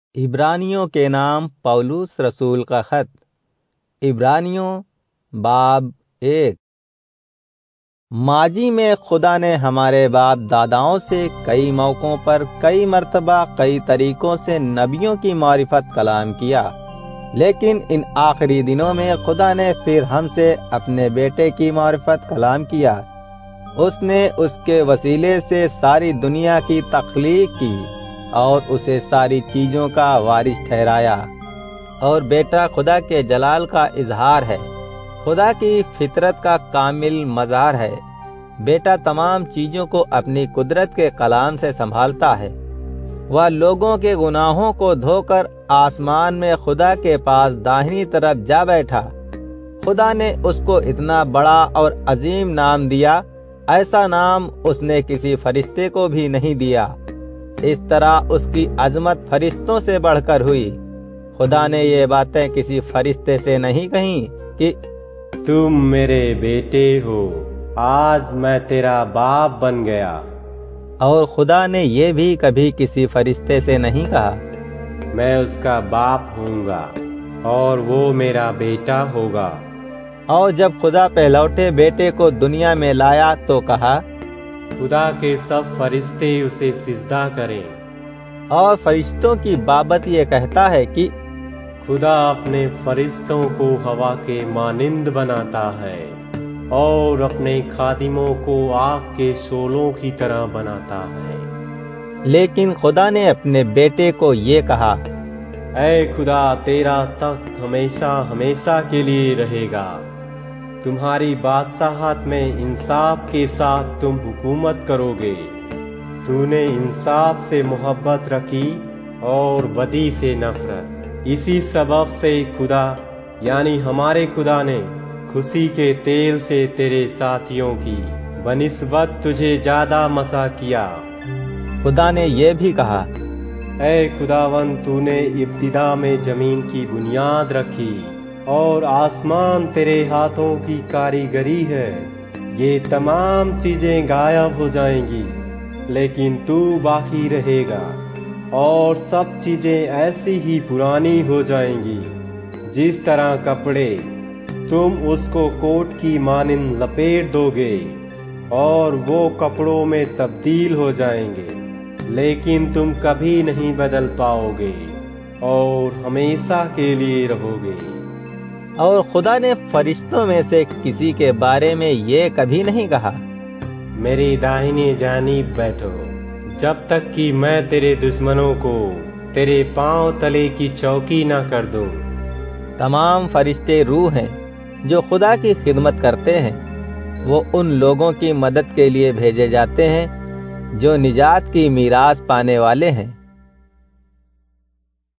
عبرانیوں کے نام پولس رسول کا خط۔ عبرانیوں باب 1۔ ماضی میں خدا نے ہمارے باپ داداؤں سے کئی موقعوں پر کئی مرتبہ کئی طریقوں سے نبیوں کی معرفت کلام کیا، لیکن ان آخری دنوں میں خدا نے پھر ہم سے اپنے بیٹے کی معرفت کلام کیا۔ اس نے اس کے وسیلے سے ساری دنیا کی تخلیق کی اور اسے ساری چیزوں کا وارث ٹھہرایا، اور بیٹا خدا کے جلال کا اظہار ہے، خدا کی فطرت کا کامل مظہر ہے۔ بیٹا تمام چیزوں کو اپنی قدرت کے کلام سے سنبھالتا ہے۔ وہ لوگوں کے گناہوں کو دھو کر آسمان میں خدا کے پاس داہنی طرف جا بیٹھا۔ خدا نے اس کو اتنا بڑا اور عظیم نام دیا، ایسا نام اس نے کسی فرشتے کو بھی نہیں دیا۔ اس طرح اس کی عظمت فرشتوں سے بڑھ کر ہوئی۔ خدا نے یہ باتیں کسی فرشتے سے نہیں کہیں کہ تم میرے بیٹے ہو، آج میں تیرا باپ بن گیا۔ اور خدا نے یہ بھی کبھی کسی فرشتے سے نہیں کہا میں اس کا باپ ہوں گا اور وہ میرا بیٹا ہوگا۔ اور جب خدا پہلوٹے بیٹے کو دنیا میں لایا تو کہا خدا کے سب فرشتے اسے سجدہ کریں۔ اور فرشتوں کی بابت یہ کہتا ہے کہ خدا اپنے فرشتوں کو ہوا کے مانند بناتا ہے اور اپنے خادموں کو آگ کے شعلوں کی طرح بناتا ہے۔ لیکن خدا نے اپنے بیٹے کو یہ کہا اے خدا، تیرا تخت ہمیشہ ہمیشہ کے لیے رہے گا، تمہاری بادشاہت میں انصاف کے ساتھ تم حکومت کرو گے۔ تو نے انصاف سے محبت رکھی اور بدی سے نفرت، اسی سبب سے خدا یعنی ہمارے خدا نے خوشی کے تیل سے تیرے ساتھیوں کی بنسبت تجھے زیادہ مسا کیا۔ خدا نے یہ بھی کہا اے خداوند، تو نے ابتدا میں زمین کی بنیاد رکھی اور آسمان تیرے ہاتھوں کی کاریگری ہے۔ یہ تمام چیزیں غائب ہو جائیں گی، لیکن تو باقی رہے گا، اور سب چیزیں ایسی ہی پرانی ہو جائیں گی جس طرح کپڑے۔ تم اس کو کوٹ کی مانند لپیٹ دو گے اور وہ کپڑوں میں تبدیل ہو جائیں گے، لیکن تم کبھی نہیں بدل پاؤ گے اور ہمیشہ کے لیے رہو گے۔ اور خدا نے فرشتوں میں سے کسی کے بارے میں یہ کبھی نہیں کہا میری داہنی جانب بیٹھو، جب تک کہ میں تیرے دشمنوں کو تیرے پاؤں تلے کی چوکی نہ کر دوں۔ تمام فرشتے روح ہیں جو خدا کی خدمت کرتے ہیں۔ وہ ان لوگوں کی مدد کے لیے بھیجے جاتے ہیں جو نجات کی میراث پانے والے ہیں۔